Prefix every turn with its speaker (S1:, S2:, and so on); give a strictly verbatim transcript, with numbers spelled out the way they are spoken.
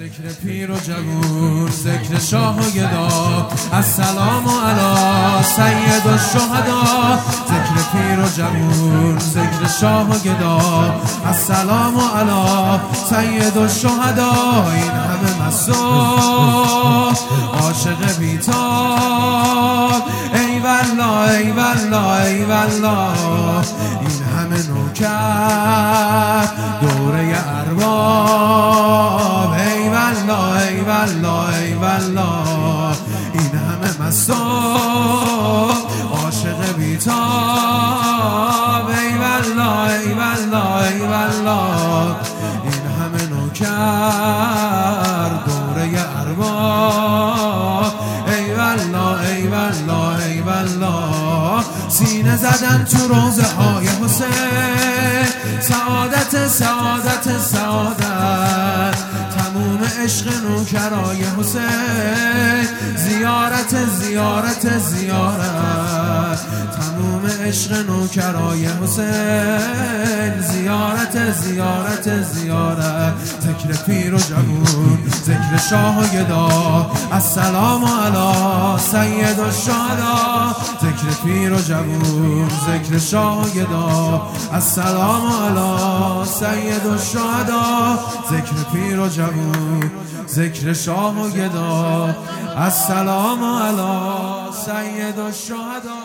S1: ذکر پیر و جوون، ذکر شاه و گدا، السلام علی سید الشهدا. ذکر پیر و جوون، ذکر شاه و گدا، السلام علی سید الشهدا. این همه مسجد عاشق بیتاب، ای والله ای والله ای والله. این همه نوکر دوره ارباب، ای والله ای والله ای والله. این همه مستان عاشق بیتاب، ای والله ای والله ای والله. این همه نوکر دوره ارباب، ای والله ای والله ای والله. سینه زدن تو روزه های حسین، سعادت سعادت سعادت. تموم عشق نوکرای حسین، زیارت زیارت زیارت. تموم عشق نوکرای حسین، زیارت زیارت زیارت. ذکر پیر و جوون، ذکر شاه و گدا، السلام علی سید الشهدا. ذکر پیر و جوون، ذکر شاه و گدا، السلام علی سید الشهدا. ذکر پیر و جوون، ذکر شاه و گدا، السلام علی سید الشهدا.